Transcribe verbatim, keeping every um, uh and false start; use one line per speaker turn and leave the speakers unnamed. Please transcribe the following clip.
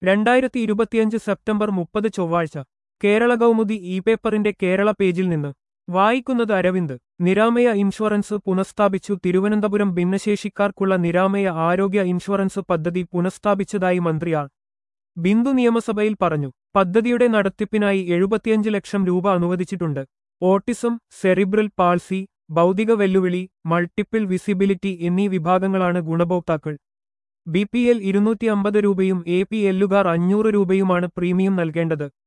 രണ്ടായിരത്തി ഇരുപത്തിയഞ്ച് സെപ്റ്റംബർ മുപ്പത് ചൊവ്വാഴ്ച കേരള കൗമുദി ഇ പേപ്പറിന്റെ കേരള പേജിൽ നിന്ന് വായിക്കുന്നത് അരവിന്ദ്. നിരാമയ ഇൻഷുറൻസ് പുനഃസ്ഥാപിച്ചു. തിരുവനന്തപുരം ഭിന്നശേഷിക്കാർക്കുള്ള നിരാമയ ആരോഗ്യ ഇൻഷുറൻസ് പദ്ധതി പുനഃസ്ഥാപിച്ചതായി മന്ത്രി ആർ ബിന്ദു നിയമസഭയിൽ പറഞ്ഞു. പദ്ധതിയുടെ നടത്തിപ്പിനായി എഴുപത്തിയഞ്ച് ലക്ഷം രൂപ അനുവദിച്ചിട്ടുണ്ട്. ഓട്ടിസം, സെറിബ്രൽ പാൾസി, ഭൗതിക വെല്ലുവിളി, മൾട്ടിപ്പിൾ വിസിബിലിറ്റി എന്നീ വിഭാഗങ്ങളാണ് ഗുണഭോക്താക്കൾ. ബി പി എൽ ഇരുന്നൂറ്റി അമ്പത് രൂപയും എ പി എല്ലുകാർ അഞ്ഞൂറ് രൂപയുമാണ് പ്രീമിയം നൽകേണ്ടത്.